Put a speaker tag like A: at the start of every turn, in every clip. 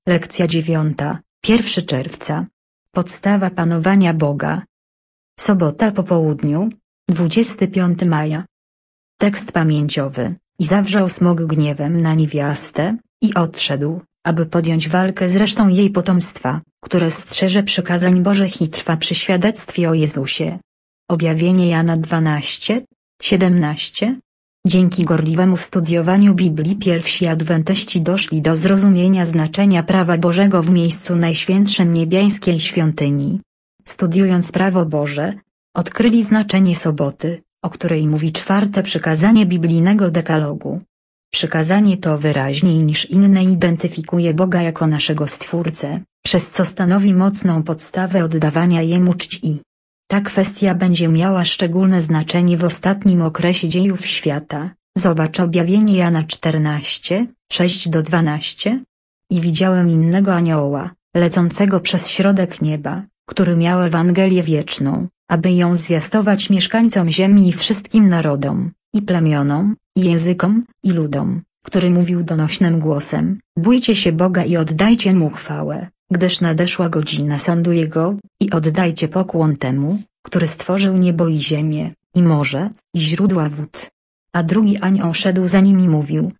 A: Lekcja 9, 1 czerwca. Podstawa panowania Boga. Sobota po południu, 25 maja. Tekst pamięciowy. I zawrzał smok gniewem na niewiastę, i odszedł, aby podjąć walkę z resztą jej potomstwa, które strzeże przykazań Bożych i trwa przy świadectwie o Jezusie. Objawienie Jana 12, 17. Dzięki gorliwemu studiowaniu Biblii pierwsi adwentyści doszli do zrozumienia znaczenia prawa Bożego w miejscu najświętszym niebiańskiej świątyni. Studiując prawo Boże, odkryli znaczenie soboty, o której mówi 4. przykazanie biblijnego dekalogu. Przykazanie to wyraźniej niż inne identyfikuje Boga jako naszego Stwórcę, przez co stanowi mocną podstawę oddawania Jemu czci. Ta kwestia będzie miała szczególne znaczenie w ostatnim okresie dziejów świata. Zobacz objawienie Jana 14, 6-12. I widziałem innego anioła, lecącego przez środek nieba, który miał Ewangelię wieczną, aby ją zwiastować mieszkańcom ziemi i wszystkim narodom, i plemionom, i językom, i ludom, który mówił donośnym głosem: bójcie się Boga i oddajcie Mu chwałę, gdyż nadeszła godzina sądu Jego, i oddajcie pokłon temu, który stworzył niebo i ziemię, i morze, i źródła wód. A drugi anioł szedł za nim i mówił: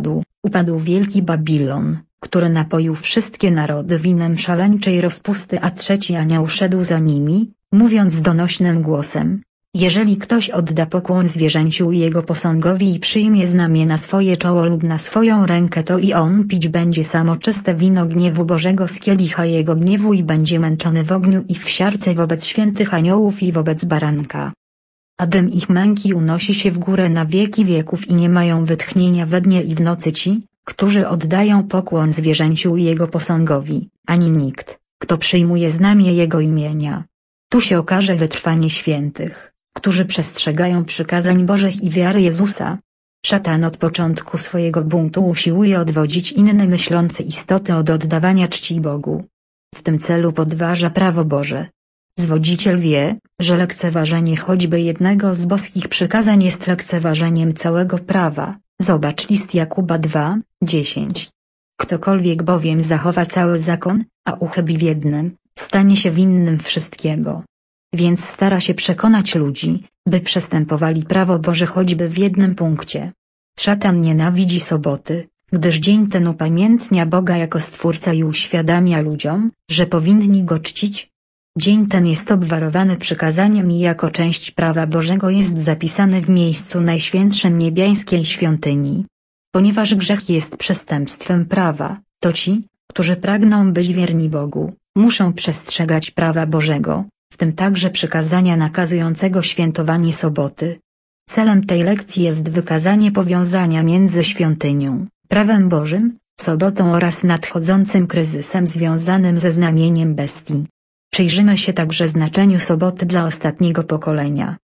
A: upadł wielki Babilon, który napoił wszystkie narody winem szaleńczej rozpusty. A trzeci anioł szedł za nimi, mówiąc donośnym głosem: jeżeli ktoś odda pokłon zwierzęciu i jego posągowi i przyjmie znamię na swoje czoło lub na swoją rękę, to i on pić będzie samo czyste wino gniewu Bożego z kielicha jego gniewu i będzie męczony w ogniu i w siarce wobec świętych aniołów i wobec baranka. A dym ich męki unosi się w górę na wieki wieków i nie mają wytchnienia we dnie i w nocy ci, którzy oddają pokłon zwierzęciu i jego posągowi, ani nikt, kto przyjmuje znamię jego imienia. Tu się okaże wytrwanie świętych, którzy przestrzegają przykazań Bożych i wiary Jezusa. Szatan od początku swojego buntu usiłuje odwodzić inne myślące istoty od oddawania czci Bogu. W tym celu podważa prawo Boże. Zwodziciel wie, że lekceważenie choćby jednego z boskich przykazań jest lekceważeniem całego prawa. Zobacz list Jakuba 2, 10. Ktokolwiek bowiem zachowa cały zakon, a uchybi w jednym, stanie się winnym wszystkiego. Więc stara się przekonać ludzi, by przestępowali prawo Boże choćby w jednym punkcie. Szatan nienawidzi soboty, gdyż dzień ten upamiętnia Boga jako Stwórcę i uświadamia ludziom, że powinni Go czcić. Dzień ten jest obwarowany przykazaniem i jako część prawa Bożego jest zapisany w miejscu najświętszym niebiańskiej świątyni. Ponieważ grzech jest przestępstwem prawa, to ci, którzy pragną być wierni Bogu, muszą przestrzegać prawa Bożego, w tym także przykazania nakazującego świętowanie soboty. Celem tej lekcji jest wykazanie powiązania między świątynią, prawem Bożym, sobotą oraz nadchodzącym kryzysem związanym ze znamieniem bestii. Przyjrzymy się także znaczeniu soboty dla ostatniego pokolenia.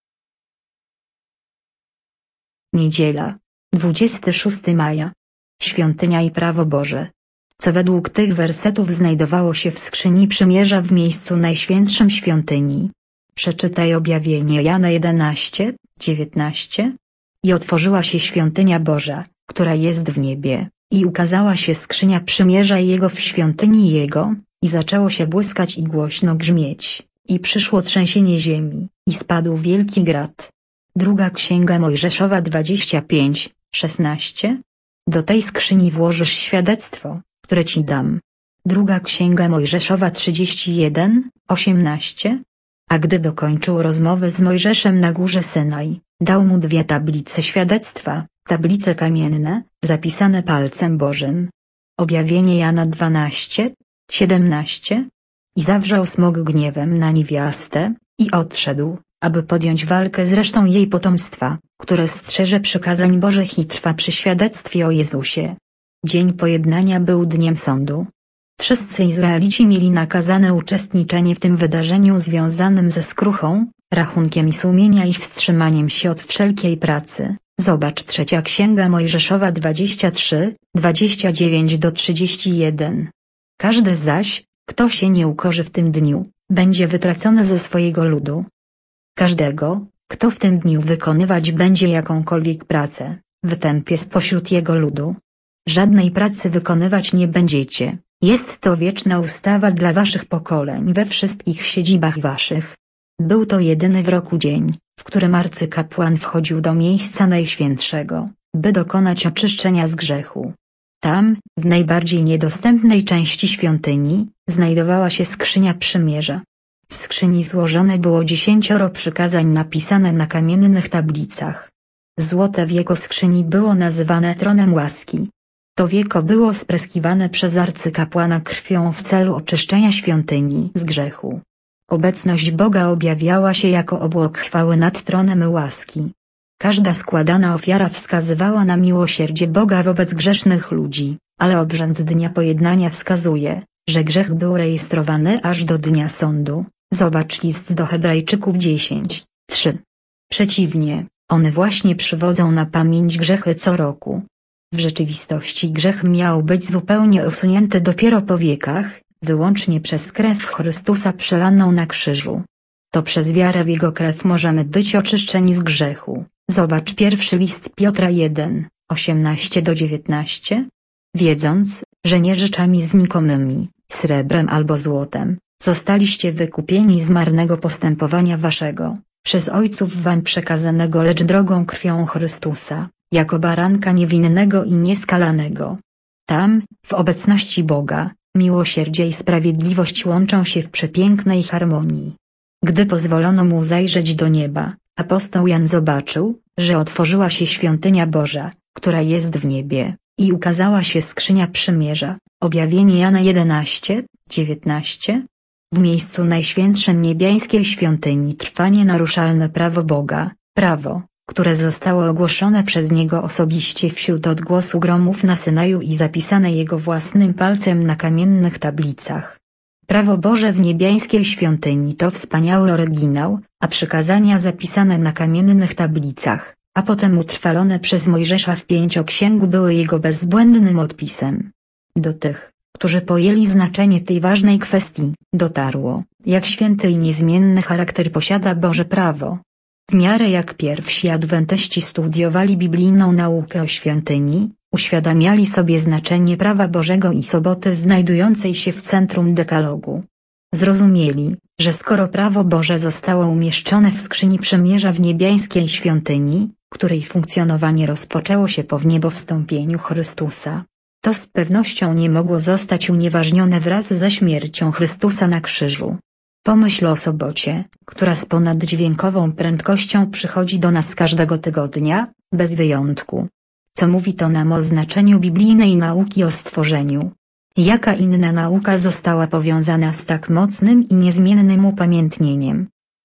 A: Niedziela, 26 maja. Świątynia i prawo Boże. Co według tych wersetów znajdowało się w skrzyni przymierza w miejscu najświętszym świątyni. Przeczytaj objawienie Jana 11, 19. I otworzyła się świątynia Boża, która jest w niebie, i ukazała się skrzynia przymierza Jego w świątyni Jego, i zaczęło się błyskać i głośno grzmieć, i przyszło trzęsienie ziemi, i spadł wielki grad. Druga Księga Mojżeszowa 25, 16. Do tej skrzyni włożysz świadectwo, które ci dam. Druga Księga Mojżeszowa 31, 18. A gdy dokończył rozmowę z Mojżeszem na górze Synaj, dał mu 2 tablice świadectwa, tablice kamienne, zapisane palcem Bożym. Objawienie Jana 12, 17. I zawrzał smok gniewem na niewiastę, i odszedł, aby podjąć walkę z resztą jej potomstwa, które strzeże przykazań Bożych i trwa przy świadectwie o Jezusie. Dzień pojednania był dniem sądu. Wszyscy Izraelici mieli nakazane uczestniczenie w tym wydarzeniu związanym ze skruchą, rachunkiem sumienia i wstrzymaniem się od wszelkiej pracy. Zobacz 3 Księga Mojżeszowa 23, 29-31. Każdy zaś, kto się nie ukorzy w tym dniu, będzie wytracony ze swojego ludu. Każdego, kto w tym dniu wykonywać będzie jakąkolwiek pracę, wytępię spośród jego ludu. żadnej pracy wykonywać nie będziecie. Jest to wieczna ustawa dla waszych pokoleń we wszystkich siedzibach waszych. Był to jedyny w roku dzień, w którym arcykapłan wchodził do miejsca najświętszego, by dokonać oczyszczenia z grzechu. Tam, w najbardziej niedostępnej części świątyni, znajdowała się skrzynia przymierza. W skrzyni złożone było 10 przykazań napisane na kamiennych tablicach. Złote wieko skrzyni było nazywane tronem łaski. To wieko było spryskiwane przez arcykapłana krwią w celu oczyszczenia świątyni z grzechu. Obecność Boga objawiała się jako obłok chwały nad tronem łaski. Każda składana ofiara wskazywała na miłosierdzie Boga wobec grzesznych ludzi, ale obrzęd Dnia Pojednania wskazuje, że grzech był rejestrowany aż do Dnia Sądu. Zobacz list do Hebrajczyków 10:3. Przeciwnie, one właśnie przywodzą na pamięć grzechy co roku. W rzeczywistości grzech miał być zupełnie usunięty dopiero po wiekach, wyłącznie przez krew Chrystusa przelaną na krzyżu. To przez wiarę w Jego krew możemy być oczyszczeni z grzechu. Zobacz pierwszy list Piotra 1:18-19. Wiedząc, że nie rzeczami znikomymi, srebrem albo złotem, zostaliście wykupieni z marnego postępowania waszego, przez ojców wam przekazanego, lecz drogą krwią Chrystusa, jako baranka niewinnego i nieskalanego. Tam, w obecności Boga, miłosierdzie i sprawiedliwość łączą się w przepięknej harmonii. Gdy pozwolono mu zajrzeć do nieba, apostoł Jan zobaczył, że otworzyła się świątynia Boża, która jest w niebie, i ukazała się skrzynia przymierza. Objawienie Jana 11:19. W miejscu najświętszym niebiańskiej świątyni trwa nienaruszalne prawo Boga, prawo, które zostało ogłoszone przez Niego osobiście wśród odgłosu gromów na Synaju i zapisane Jego własnym palcem na kamiennych tablicach. Prawo Boże w niebiańskiej świątyni to wspaniały oryginał, a przykazania zapisane na kamiennych tablicach, a potem utrwalone przez Mojżesza w Pięcioksięgu były Jego bezbłędnym odpisem. Do tych, którzy pojęli znaczenie tej ważnej kwestii, dotarło, jak święty i niezmienny charakter posiada Boże prawo. W miarę jak pierwsi adwentyści studiowali biblijną naukę o świątyni, uświadamiali sobie znaczenie prawa Bożego i soboty znajdującej się w centrum dekalogu. Zrozumieli, że skoro prawo Boże zostało umieszczone w skrzyni przymierza w niebiańskiej świątyni, której funkcjonowanie rozpoczęło się po wniebowstąpieniu Chrystusa, to z pewnością nie mogło zostać unieważnione wraz ze śmiercią Chrystusa na krzyżu. Pomyśl o sobocie, która z ponaddźwiękową prędkością przychodzi do nas każdego tygodnia, bez wyjątku. Co mówi to nam o znaczeniu biblijnej nauki o stworzeniu? Jaka inna nauka została powiązana z tak mocnym i niezmiennym upamiętnieniem?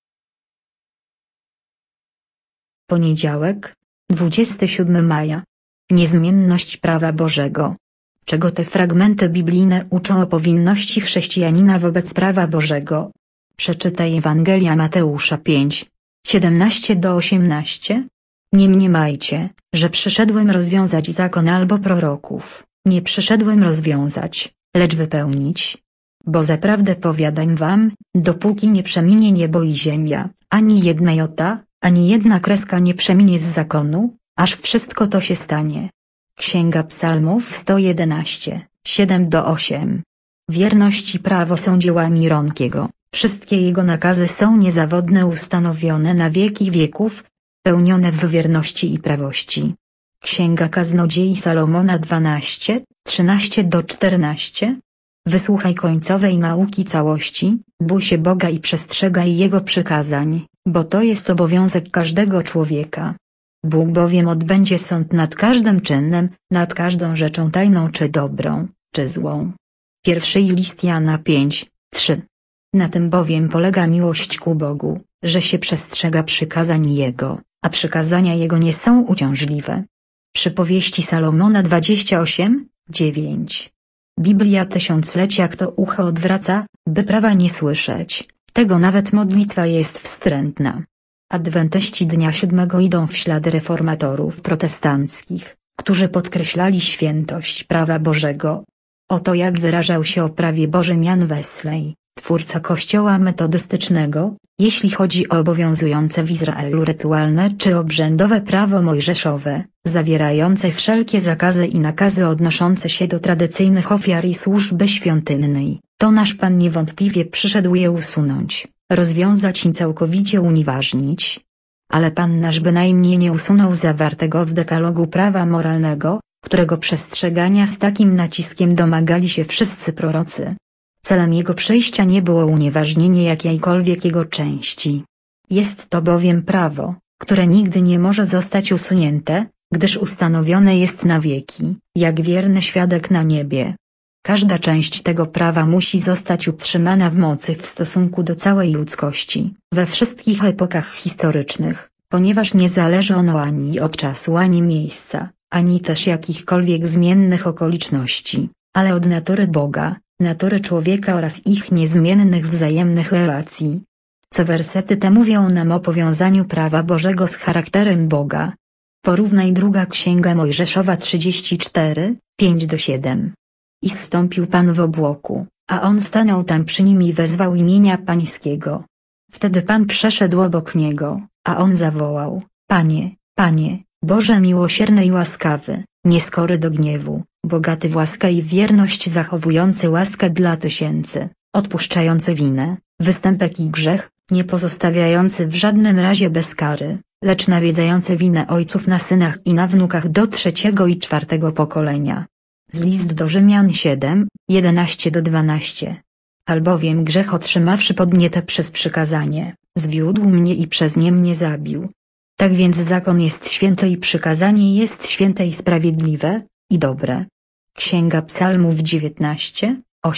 A: Poniedziałek, 27 maja. Niezmienność prawa Bożego. Czego te fragmenty biblijne uczą o powinności chrześcijanina wobec prawa Bożego? Przeczytaj Ewangelia Mateusza 5:17-18. Nie mniemajcie, że przyszedłem rozwiązać zakon albo proroków. Nie przyszedłem rozwiązać, lecz wypełnić. Bo zaprawdę powiadam wam, dopóki nie przeminie niebo i ziemia, ani jedna jota, ani jedna kreska nie przeminie z zakonu, aż wszystko to się stanie. Księga Psalmów 111, 7-8. Wierność i prawo są dziełami rąk Jego, wszystkie Jego nakazy są niezawodne, ustanowione na wieki wieków, pełnione w wierności i prawości. Księga Kaznodziei Salomona 12, 13-14. Wysłuchaj końcowej nauki całości, bój się Boga i przestrzegaj Jego przykazań, bo to jest obowiązek każdego człowieka. Bóg bowiem odbędzie sąd nad każdym czynem, nad każdą rzeczą tajną czy dobrą, czy złą. Pierwszy list Jana 5:3. Na tym bowiem polega miłość ku Bogu, że się przestrzega przykazań Jego, a przykazania Jego nie są uciążliwe. Przypowieści Salomona 28:9. Biblia tysiąclecia kto ucho odwraca, by prawa nie słyszeć, tego nawet modlitwa jest wstrętna. Adwentyści Dnia Siódmego idą w ślady reformatorów protestanckich, którzy podkreślali świętość prawa Bożego. Oto jak wyrażał się o prawie Bożym Jan Wesley, w twórca Kościoła metodystycznego, jeśli chodzi o obowiązujące w Izraelu rytualne czy obrzędowe prawo mojżeszowe, zawierające wszelkie zakazy i nakazy odnoszące się do tradycyjnych ofiar i służby świątynnej, to nasz Pan niewątpliwie przyszedł je usunąć, rozwiązać i całkowicie unieważnić. Ale Pan nasz bynajmniej nie usunął zawartego w dekalogu prawa moralnego, którego przestrzegania z takim naciskiem domagali się wszyscy prorocy. Celem jego przyjścia nie było unieważnienie jakiejkolwiek jego części. Jest to bowiem prawo, które nigdy nie może zostać usunięte, gdyż ustanowione jest na wieki, jak wierny świadek na niebie. Każda część tego prawa musi zostać utrzymana w mocy w stosunku do całej ludzkości, we wszystkich epokach historycznych, ponieważ nie zależy ono ani od czasu ani miejsca, ani też jakichkolwiek zmiennych okoliczności, ale od natury Boga, natury człowieka oraz ich niezmiennych wzajemnych relacji. Co wersety te mówią nam o powiązaniu prawa Bożego z charakterem Boga. Porównaj druga Księga Mojżeszowa 34, 5-7. I zstąpił Pan w obłoku, a on stanął tam przy nim i wezwał imienia Pańskiego. Wtedy Pan przeszedł obok niego, a on zawołał: Panie, Panie, Boże miłosierny i łaskawy, nieskory do gniewu, bogaty w łaskę i wierność, zachowujący łaskę dla tysięcy, odpuszczający winę, występek i grzech, nie pozostawiający w żadnym razie bez kary, lecz nawiedzający winę ojców na synach i na wnukach do 3. i 4. pokolenia. Z list do Rzymian 7, 11-12. Albowiem grzech, otrzymawszy podnietę przez przykazanie, zwiódł mnie i przez nie mnie zabił. Tak więc zakon jest święty i przykazanie jest święte i sprawiedliwe, i dobre. Księga Psalmów 19,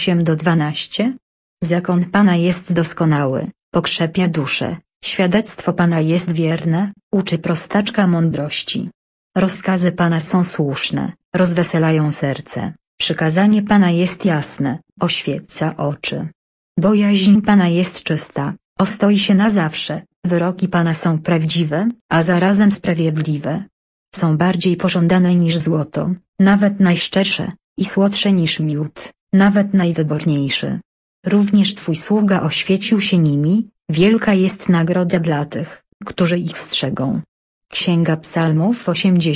A: 8-12. Zakon Pana jest doskonały, pokrzepia duszę, świadectwo Pana jest wierne, uczy prostaczka mądrości. Rozkazy Pana są słuszne, rozweselają serce, przykazanie Pana jest jasne, oświeca oczy. Bojaźń Pana jest czysta, ostoi się na zawsze, wyroki Pana są prawdziwe, a zarazem sprawiedliwe. Są bardziej pożądane niż złoto, nawet najszczersze, i słodsze niż miód, nawet najwyborniejszy. Również Twój sługa oświecił się nimi, wielka jest nagroda dla tych, którzy ich strzegą. Księga Psalmów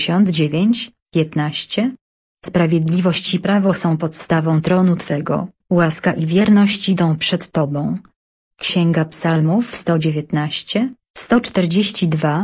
A: 89, 15. Sprawiedliwość i prawo są podstawą tronu Twego, łaska i wierność idą przed Tobą. Księga Psalmów 119, 142,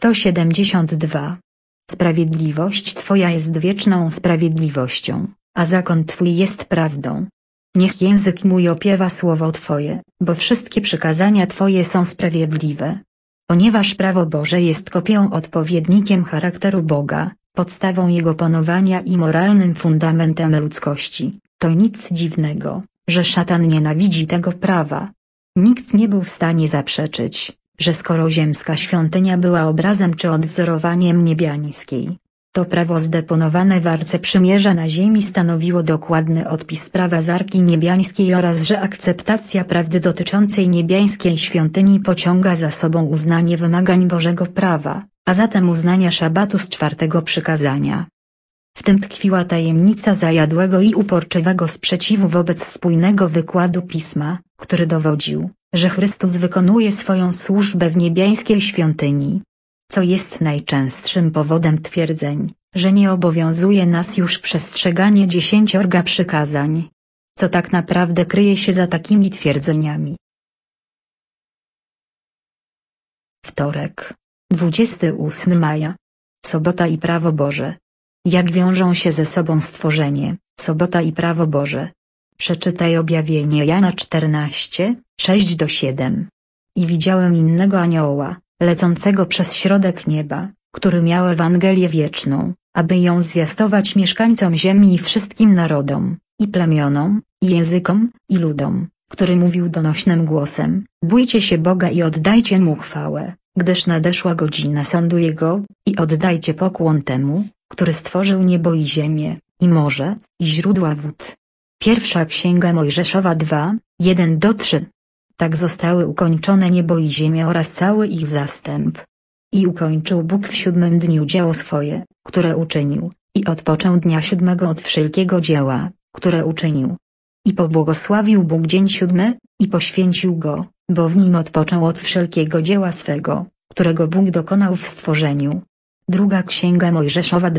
A: 172. Sprawiedliwość Twoja jest wieczną sprawiedliwością, a zakon Twój jest prawdą. Niech język mój opiewa słowo Twoje, bo wszystkie przykazania Twoje są sprawiedliwe. Ponieważ prawo Boże jest kopią, odpowiednikiem charakteru Boga, podstawą Jego panowania i moralnym fundamentem ludzkości, to nic dziwnego, że szatan nienawidzi tego prawa. Nikt nie był w stanie zaprzeczyć, że skoro ziemska świątynia była obrazem czy odwzorowaniem niebiańskiej, to prawo zdeponowane w Arce Przymierza na ziemi stanowiło dokładny odpis prawa z Arki Niebiańskiej oraz że akceptacja prawdy dotyczącej niebiańskiej świątyni pociąga za sobą uznanie wymagań Bożego prawa, a zatem uznania szabatu z 4. przykazania. W tym tkwiła tajemnica zajadłego i uporczywego sprzeciwu wobec spójnego wykładu Pisma, który dowodził, że Chrystus wykonuje swoją służbę w niebiańskiej świątyni. Co jest najczęstszym powodem twierdzeń, że nie obowiązuje nas już przestrzeganie 10 przykazań. Co tak naprawdę kryje się za takimi twierdzeniami? Wtorek, 28 maja. Sobota i prawo Boże. Jak wiążą się ze sobą stworzenie, sobota i prawo Boże? Przeczytaj Objawienie Jana 14, 6-7. I widziałem innego anioła, lecącego przez środek nieba, który miał Ewangelię wieczną, aby ją zwiastować mieszkańcom ziemi i wszystkim narodom, i plemionom, i językom, i ludom, który mówił donośnym głosem: bójcie się Boga i oddajcie Mu chwałę, gdyż nadeszła godzina sądu Jego, i oddajcie pokłon temu, który stworzył niebo i ziemię, i morze, i źródła wód. Pierwsza Księga Mojżeszowa 2, 1-3. Tak zostały ukończone niebo i ziemia oraz cały ich zastęp. I ukończył Bóg w 7. dniu dzieło swoje, które uczynił, i odpoczął dnia 7. od wszelkiego dzieła, które uczynił. I pobłogosławił Bóg dzień 7, i poświęcił go, bo w nim odpoczął od wszelkiego dzieła swego, którego Bóg dokonał w stworzeniu. Druga Księga Mojżeszowa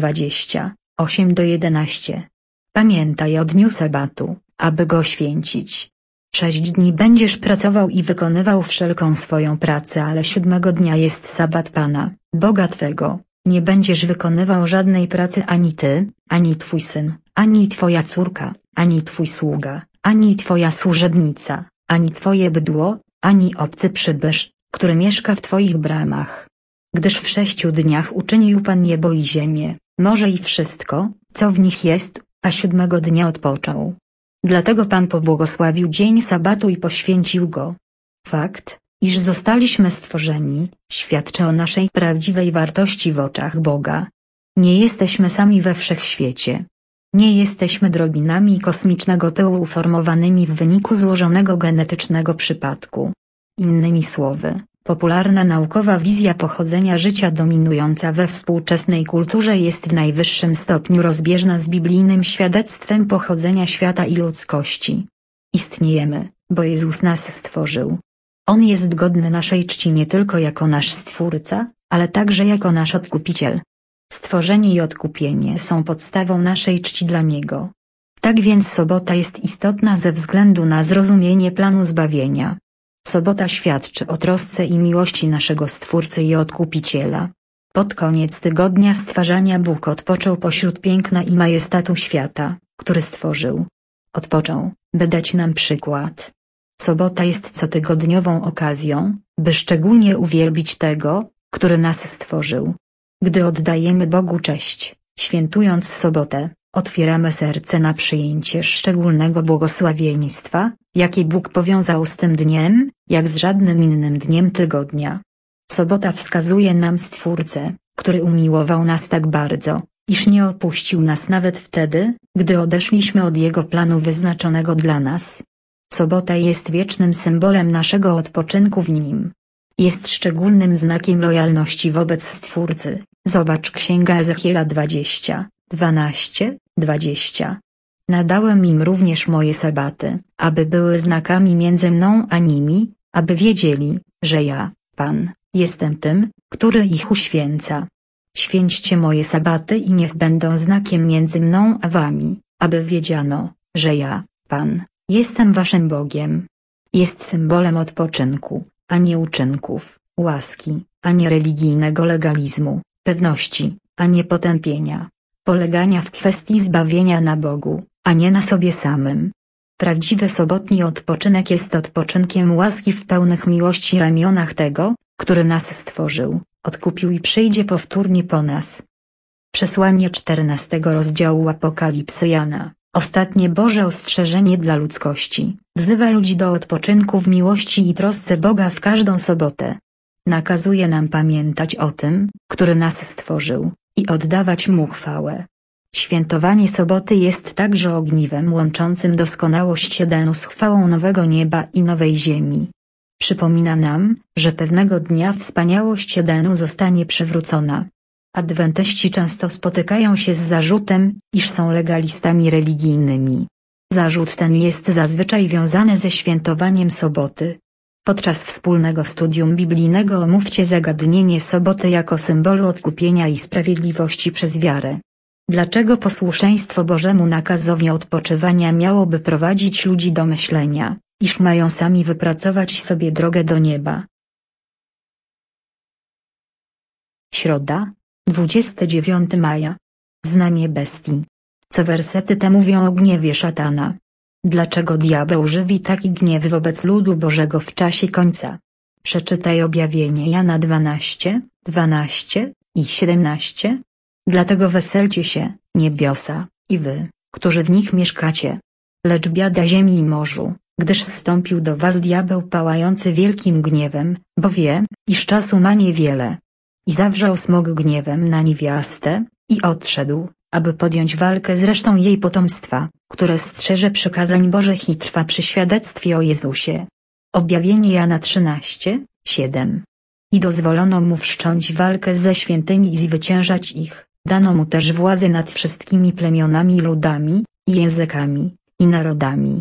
A: 28-11. Pamiętaj o dniu sabatu, aby go święcić. 6 dni będziesz pracował i wykonywał wszelką swoją pracę, ale 7 dnia jest sabat Pana, Boga Twego. Nie będziesz wykonywał żadnej pracy ani ty, ani twój syn, ani twoja córka, ani twój sługa, ani twoja służebnica, ani twoje bydło, ani obcy przybysz, który mieszka w twoich bramach. Gdyż w 6 dniach uczynił Pan niebo i ziemię, morze i wszystko, co w nich jest, a 7 dnia odpoczął. Dlatego Pan pobłogosławił dzień sabatu i poświęcił go. Fakt, iż zostaliśmy stworzeni, świadczy o naszej prawdziwej wartości w oczach Boga. Nie jesteśmy sami we wszechświecie. Nie jesteśmy drobinami kosmicznego pyłu uformowanymi w wyniku złożonego genetycznego przypadku. Innymi słowy, popularna naukowa wizja pochodzenia życia dominująca we współczesnej kulturze jest w najwyższym stopniu rozbieżna z biblijnym świadectwem pochodzenia świata i ludzkości. Istniejemy, bo Jezus nas stworzył. On jest godny naszej czci nie tylko jako nasz Stwórca, ale także jako nasz Odkupiciel. Stworzenie i odkupienie są podstawą naszej czci dla Niego. Tak więc sobota jest istotna ze względu na zrozumienie planu zbawienia. Sobota świadczy o trosce i miłości naszego Stwórcy i Odkupiciela. Pod koniec tygodnia stwarzania Bóg odpoczął pośród piękna i majestatu świata, który stworzył. Odpoczął, by dać nam przykład. Sobota jest cotygodniową okazją, by szczególnie uwielbić tego, który nas stworzył. Gdy oddajemy Bogu cześć, świętując sobotę, otwieramy serce na przyjęcie szczególnego błogosławieństwa, jakie Bóg powiązał z tym dniem, jak z żadnym innym dniem tygodnia. Sobota wskazuje nam Stwórcę, który umiłował nas tak bardzo, iż nie opuścił nas nawet wtedy, gdy odeszliśmy od Jego planu wyznaczonego dla nas. Sobota jest wiecznym symbolem naszego odpoczynku w Nim. Jest szczególnym znakiem lojalności wobec Stwórcy. Zobacz Księga Ezechiela 20. Nadałem im również moje sabaty, aby były znakami między mną a nimi, aby wiedzieli, że ja, Pan, jestem tym, który ich uświęca. Święćcie moje sabaty i niech będą znakiem między mną a wami, aby wiedziano, że ja, Pan, jestem waszym Bogiem. Jest symbolem odpoczynku, a nie uczynków, łaski, a nie religijnego legalizmu, pewności, a nie potępienia, polegania w kwestii zbawienia na Bogu, a nie na sobie samym. Prawdziwy sobotni odpoczynek jest odpoczynkiem łaski w pełnych miłości ramionach tego, który nas stworzył, odkupił i przyjdzie powtórnie po nas. Przesłanie 14 rozdziału Apokalipsy Jana, ostatnie Boże ostrzeżenie dla ludzkości, wzywa ludzi do odpoczynku w miłości i trosce Boga w każdą sobotę. Nakazuje nam pamiętać o tym, który nas stworzył, i oddawać Mu chwałę. Świętowanie soboty jest także ogniwem łączącym doskonałość Edenu z chwałą nowego nieba i nowej ziemi. Przypomina nam, że pewnego dnia wspaniałość Edenu zostanie przywrócona. Adwentyści często spotykają się z zarzutem, iż są legalistami religijnymi. Zarzut ten jest zazwyczaj wiązany ze świętowaniem soboty. Podczas wspólnego studium biblijnego omówcie zagadnienie soboty jako symbolu odkupienia i sprawiedliwości przez wiarę. Dlaczego posłuszeństwo Bożemu nakazowi odpoczywania miałoby prowadzić ludzi do myślenia, iż mają sami wypracować sobie drogę do nieba? Środa, 29 maja. Znamie bestii. Co wersety te mówią o gniewie szatana? Dlaczego diabeł żywi taki gniew wobec ludu Bożego w czasie końca? Przeczytaj Objawienie Jana 12 i 17. Dlatego weselcie się, niebiosa, i wy, którzy w nich mieszkacie. Lecz biada ziemi i morzu, gdyż zstąpił do was diabeł pałający wielkim gniewem, bo wie, iż czasu ma niewiele. I zawrzał smok gniewem na niewiastę, i odszedł, aby podjąć walkę z resztą jej potomstwa, które strzeże przykazań Bożych i trwa przy świadectwie o Jezusie. Objawienie Jana 13:7. I dozwolono mu wszcząć walkę ze świętymi i zwyciężać ich, dano mu też władzę nad wszystkimi plemionami i ludami, i językami, i narodami.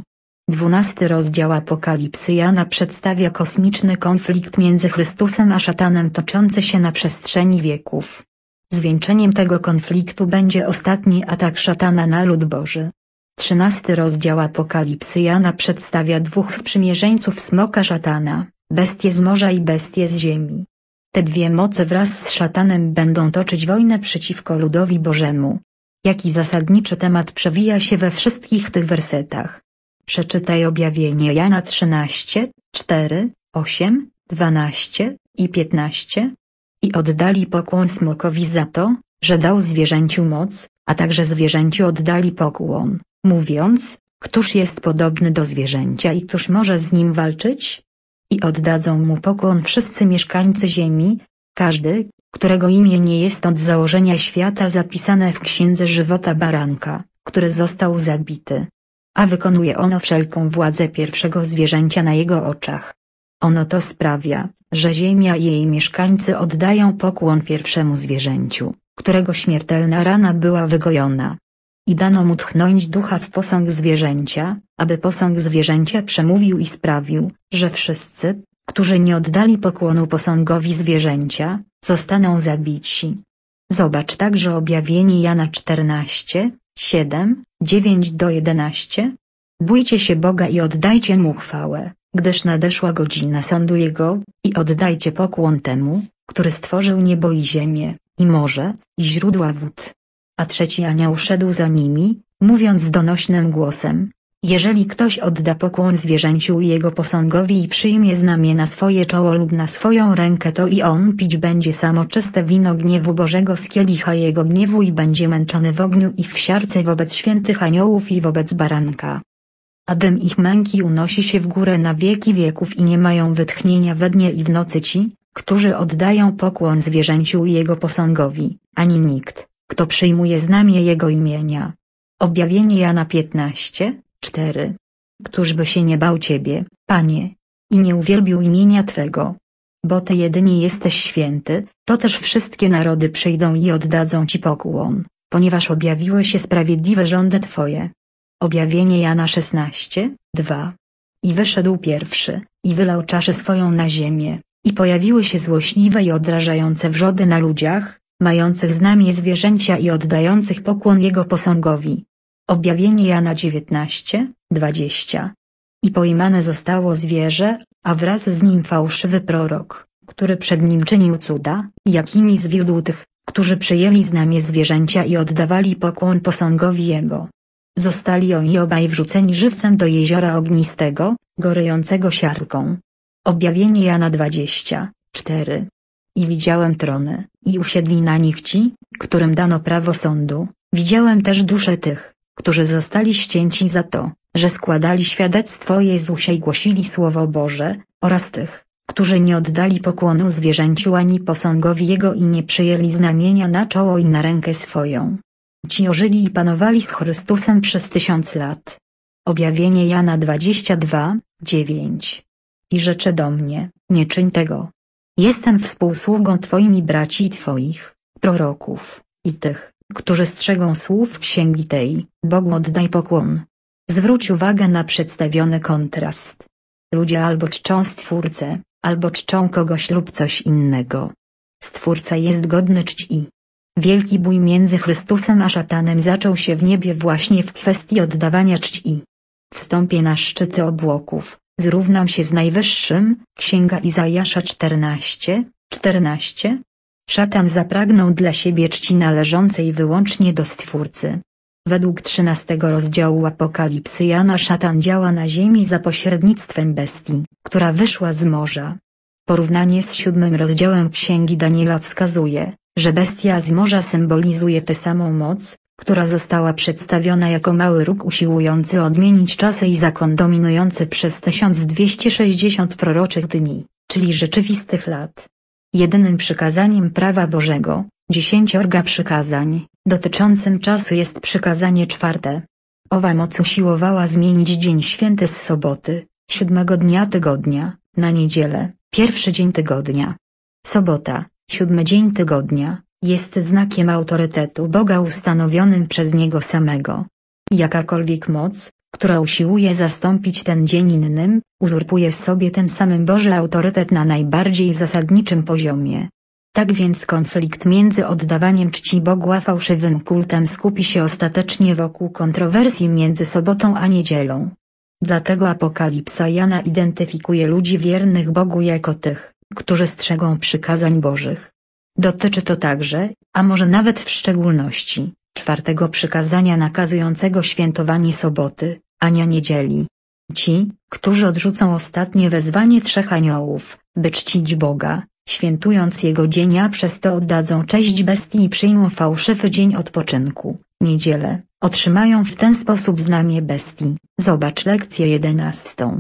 A: 12 rozdział Apokalipsy Jana przedstawia kosmiczny konflikt między Chrystusem a szatanem toczący się na przestrzeni wieków. Zwieńczeniem tego konfliktu będzie ostatni atak szatana na lud Boży. 13 rozdział Apokalipsy Jana przedstawia dwóch sprzymierzeńców smoka szatana, bestię z morza i bestię z ziemi. Te dwie moce wraz z szatanem będą toczyć wojnę przeciwko ludowi Bożemu. Jaki zasadniczy temat przewija się we wszystkich tych wersetach? Przeczytaj Objawienie Jana 13, 4, 8, 12 i 15. I oddali pokłon smokowi za to, że dał zwierzęciu moc, a także zwierzęciu oddali pokłon, mówiąc, któż jest podobny do zwierzęcia i któż może z nim walczyć? I oddadzą mu pokłon wszyscy mieszkańcy ziemi, każdy, którego imię nie jest od założenia świata zapisane w księdze żywota baranka, który został zabity. A wykonuje ono wszelką władzę pierwszego zwierzęcia na jego oczach. Ono to sprawia, że ziemia i jej mieszkańcy oddają pokłon pierwszemu zwierzęciu, którego śmiertelna rana była wygojona. I dano mu tchnąć ducha w posąg zwierzęcia, aby posąg zwierzęcia przemówił i sprawił, że wszyscy, którzy nie oddali pokłonu posągowi zwierzęcia, zostaną zabici. Zobacz także Objawienie Jana 14, 7, 9-11. Bójcie się Boga i oddajcie Mu chwałę, gdyż nadeszła godzina sądu Jego, i oddajcie pokłon temu, który stworzył niebo i ziemię, i morze, i źródła wód. A trzeci anioł szedł za nimi, mówiąc donośnym głosem: jeżeli ktoś odda pokłon zwierzęciu i jego posągowi i przyjmie znamię na swoje czoło lub na swoją rękę, to i on pić będzie samo czyste wino gniewu Bożego z kielicha jego gniewu i będzie męczony w ogniu i w siarce wobec świętych aniołów i wobec baranka. A dym ich męki unosi się w górę na wieki wieków i nie mają wytchnienia we dnie i w nocy ci, którzy oddają pokłon zwierzęciu i jego posągowi, ani nikt, kto przyjmuje znamię jego imienia. Objawienie Jana 15, 4. Któż by się nie bał Ciebie, Panie, i nie uwielbił imienia Twego? Bo Ty jedynie jesteś święty, to też wszystkie narody przyjdą i oddadzą Ci pokłon, ponieważ objawiły się sprawiedliwe rządy Twoje. Objawienie Jana 16, 2. I wyszedł pierwszy, i wylał czaszę swoją na ziemię, i pojawiły się złośliwe i odrażające wrzody na ludziach, mających znamię zwierzęcia i oddających pokłon jego posągowi. Objawienie Jana 19, 20. I pojmane zostało zwierzę, a wraz z nim fałszywy prorok, który przed nim czynił cuda, jakimi zwiódł tych, którzy przyjęli znamię zwierzęcia i oddawali pokłon posągowi jego. Zostali oni obaj wrzuceni żywcem do jeziora ognistego, gorejącego siarką. Objawienie Jana 20, 4. I widziałem trony, i usiedli na nich ci, którym dano prawo sądu. Widziałem też dusze tych, którzy zostali ścięci za to, że składali świadectwo o Jezusie i głosili Słowo Boże, oraz tych, którzy nie oddali pokłonu zwierzęciu ani posągowi Jego i nie przyjęli znamienia na czoło i na rękę swoją. Ci ożyli i panowali z Chrystusem przez 1000 lat. Objawienie Jana 22, 9. I rzecze do mnie, nie czyń tego. Jestem współsługą Twoim i braci Twoich, proroków, i tych, którzy strzegą słów księgi tej, Bogu oddaj pokłon. Zwróć uwagę na przedstawiony kontrast. Ludzie albo czczą Stwórcę, albo czczą kogoś lub coś innego. Stwórca jest godny czci. Wielki bój między Chrystusem a szatanem zaczął się w niebie właśnie w kwestii oddawania czci. Wstąpię na szczyty obłoków, zrównam się z Najwyższym, Księga Izajasza 14, 14. Szatan zapragnął dla siebie czci należącej wyłącznie do Stwórcy. Według 13 rozdziału Apokalipsy Jana szatan działa na ziemi za pośrednictwem bestii, która wyszła z morza. Porównanie z 7 rozdziałem Księgi Daniela wskazuje, że bestia z morza symbolizuje tę samą moc, która została przedstawiona jako mały róg usiłujący odmienić czasy i zakon dominujący przez 1260 proroczych dni, czyli rzeczywistych lat. Jedynym przykazaniem prawa Bożego, 10 przykazań, dotyczącym czasu jest przykazanie 4. Owa moc usiłowała zmienić dzień święty z soboty, 7 dnia tygodnia, na niedzielę, pierwszy dzień tygodnia. Sobota, 7 dzień tygodnia, jest znakiem autorytetu Boga ustanowionym przez Niego samego. Jakakolwiek moc, która usiłuje zastąpić ten dzień innym, uzurpuje sobie tym samym Boży autorytet na najbardziej zasadniczym poziomie. Tak więc konflikt między oddawaniem czci Bogu a fałszywym kultem skupi się ostatecznie wokół kontrowersji między sobotą a niedzielą. Dlatego Apokalipsa Jana identyfikuje ludzi wiernych Bogu jako tych, którzy strzegą przykazań Bożych. Dotyczy to także, a może nawet w szczególności, 4. przykazania nakazującego świętowanie soboty, a nie niedzieli. Ci, którzy odrzucą ostatnie wezwanie 3 aniołów, by czcić Boga, świętując Jego dzień, a przez to oddadzą cześć bestii i przyjmą fałszywy dzień odpoczynku, niedzielę, otrzymają w ten sposób znamię bestii. Zobacz lekcję 11.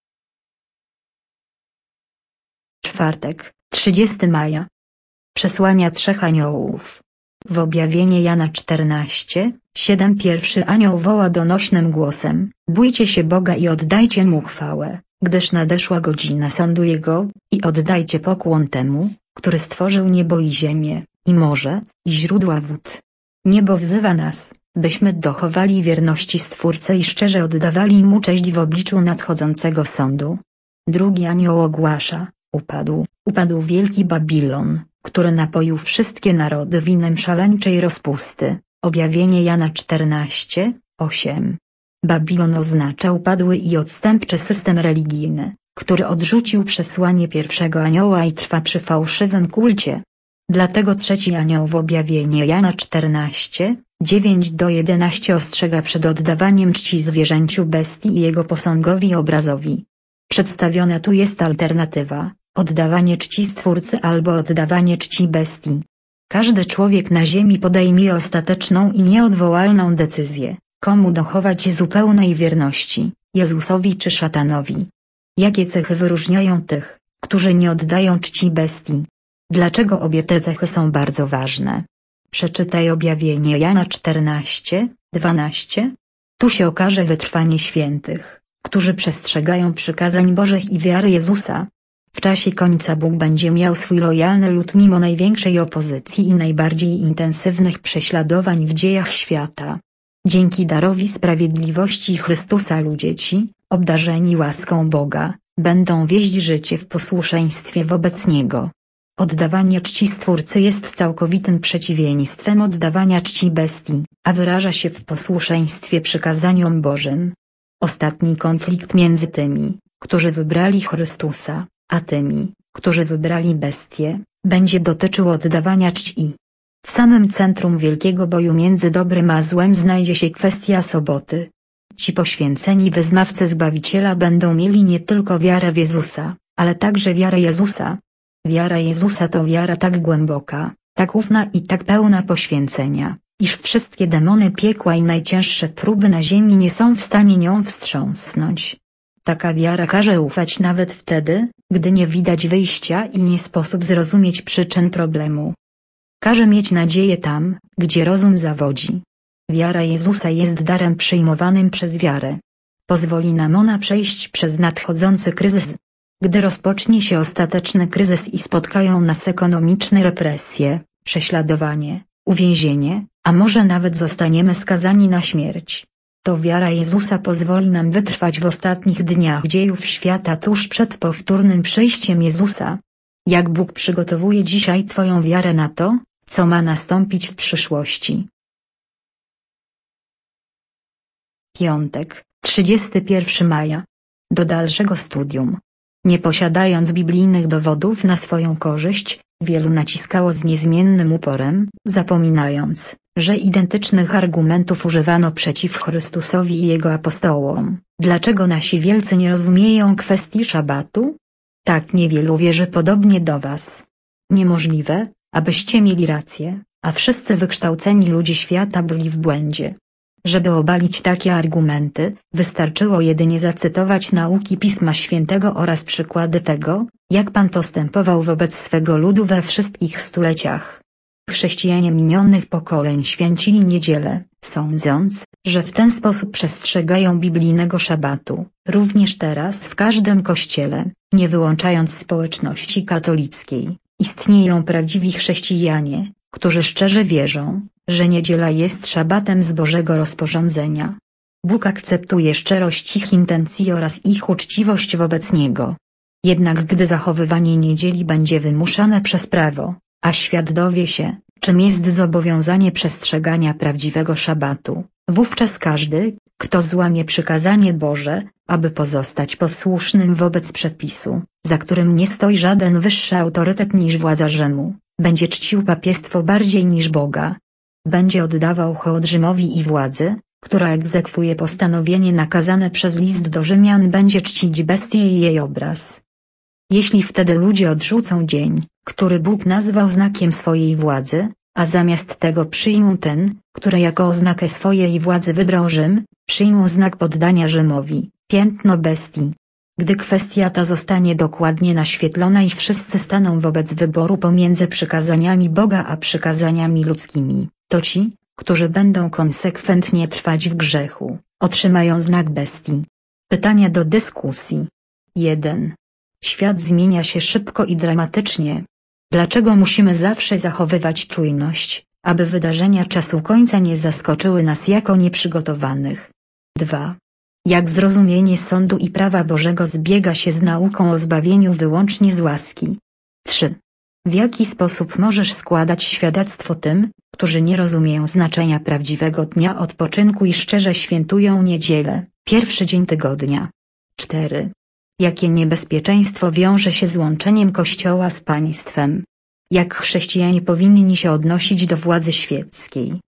A: Czwartek, 30 maja. Przesłania 3 aniołów. W objawienie Jana 14:7 pierwszy anioł woła donośnym głosem: bójcie się Boga i oddajcie Mu chwałę, gdyż nadeszła godzina sądu Jego, i oddajcie pokłon Temu, który stworzył niebo i ziemię, i morze, i źródła wód. Niebo wzywa nas, byśmy dochowali wierności Stwórcy i szczerze oddawali Mu cześć w obliczu nadchodzącego sądu. Drugi anioł ogłasza: upadł wielki Babilon, który napoił wszystkie narody winem szaleńczej rozpusty. Objawienie Jana 14:8. Babilon oznacza upadły i odstępczy system religijny, który odrzucił przesłanie pierwszego anioła i trwa przy fałszywym kulcie. Dlatego trzeci anioł w objawienie Jana 14:9-11 ostrzega przed oddawaniem czci zwierzęciu bestii i jego posągowi obrazowi. Przedstawiona tu jest alternatywa: oddawanie czci Stwórcy albo oddawanie czci bestii. Każdy człowiek na ziemi podejmie ostateczną i nieodwołalną decyzję, komu dochować zupełnej wierności, Jezusowi czy szatanowi. Jakie cechy wyróżniają tych, którzy nie oddają czci bestii? Dlaczego obie te cechy są bardzo ważne? Przeczytaj objawienie Jana 14:12. Tu się okaże wytrwanie świętych, którzy przestrzegają przykazań Bożych i wiary Jezusa. W czasie końca Bóg będzie miał swój lojalny lud mimo największej opozycji i najbardziej intensywnych prześladowań w dziejach świata. Dzięki darowi sprawiedliwości Chrystusa ludzie ci, obdarzeni łaską Boga, będą wieść życie w posłuszeństwie wobec Niego. Oddawanie czci Stwórcy jest całkowitym przeciwieństwem oddawania czci bestii, a wyraża się w posłuszeństwie przykazaniom Bożym. Ostatni konflikt między tymi, którzy wybrali Chrystusa, a tymi, którzy wybrali bestię, będzie dotyczył oddawania czci. W samym centrum wielkiego boju między dobrem a złem znajdzie się kwestia soboty. Ci poświęceni wyznawcy Zbawiciela będą mieli nie tylko wiarę w Jezusa, ale także wiarę Jezusa. Wiara Jezusa to wiara tak głęboka, tak ufna i tak pełna poświęcenia, iż wszystkie demony piekła i najcięższe próby na ziemi nie są w stanie nią wstrząsnąć. Taka wiara każe ufać nawet wtedy, gdy nie widać wyjścia i nie sposób zrozumieć przyczyn problemu. Każe mieć nadzieję tam, gdzie rozum zawodzi. Wiara Jezusa jest darem przyjmowanym przez wiarę. Pozwoli nam ona przejść przez nadchodzący kryzys. Gdy rozpocznie się ostateczny kryzys i spotkają nas ekonomiczne represje, prześladowanie, uwięzienie, a może nawet zostaniemy skazani na śmierć, to wiara Jezusa pozwoli nam wytrwać w ostatnich dniach dziejów świata tuż przed powtórnym przyjściem Jezusa. Jak Bóg przygotowuje dzisiaj Twoją wiarę na to, co ma nastąpić w przyszłości? Piątek, 31 maja. Do dalszego studium. Nie posiadając biblijnych dowodów na swoją korzyść, wielu naciskało z niezmiennym uporem, zapominając, że identycznych argumentów używano przeciw Chrystusowi i Jego apostołom. Dlaczego nasi wielcy nie rozumieją kwestii szabatu? Tak niewielu wierzy podobnie do Was. Niemożliwe, abyście mieli rację, a wszyscy wykształceni ludzie świata byli w błędzie. Żeby obalić takie argumenty, wystarczyło jedynie zacytować nauki Pisma Świętego oraz przykłady tego, jak Pan postępował wobec swego ludu we wszystkich stuleciach. Chrześcijanie minionych pokoleń święcili niedzielę, sądząc, że w ten sposób przestrzegają biblijnego szabatu. Również teraz w każdym kościele, nie wyłączając społeczności katolickiej, istnieją prawdziwi chrześcijanie, którzy szczerze wierzą, że niedziela jest szabatem z Bożego rozporządzenia. Bóg akceptuje szczerość ich intencji oraz ich uczciwość wobec Niego. Jednak gdy zachowywanie niedzieli będzie wymuszane przez prawo, a świat dowie się, czym jest zobowiązanie przestrzegania prawdziwego szabatu, wówczas każdy, kto złamie przykazanie Boże, aby pozostać posłusznym wobec przepisu, za którym nie stoi żaden wyższy autorytet niż władza Rzymu, będzie czcił papiestwo bardziej niż Boga. Będzie oddawał hołd Rzymowi i władzy, która egzekwuje postanowienie nakazane przez list do Rzymian, będzie czcić bestię i jej obraz. Jeśli wtedy ludzie odrzucą dzień, który Bóg nazwał znakiem swojej władzy, a zamiast tego przyjmą ten, który jako oznakę swojej władzy wybrał Rzym, przyjmą znak poddania Rzymowi, piętno bestii. Gdy kwestia ta zostanie dokładnie naświetlona i wszyscy staną wobec wyboru pomiędzy przykazaniami Boga a przykazaniami ludzkimi, to ci, którzy będą konsekwentnie trwać w grzechu, otrzymają znak bestii. Pytania do dyskusji. 1. Świat zmienia się szybko i dramatycznie. Dlaczego musimy zawsze zachowywać czujność, aby wydarzenia czasu końca nie zaskoczyły nas jako nieprzygotowanych? 2. Jak zrozumienie sądu i prawa Bożego zbiega się z nauką o zbawieniu wyłącznie z łaski? 3. W jaki sposób możesz składać świadectwo tym, którzy nie rozumieją znaczenia prawdziwego dnia odpoczynku i szczerze świętują niedzielę, pierwszy dzień tygodnia? 4. Jakie niebezpieczeństwo wiąże się z łączeniem Kościoła z państwem? Jak chrześcijanie powinni się odnosić do władzy świeckiej,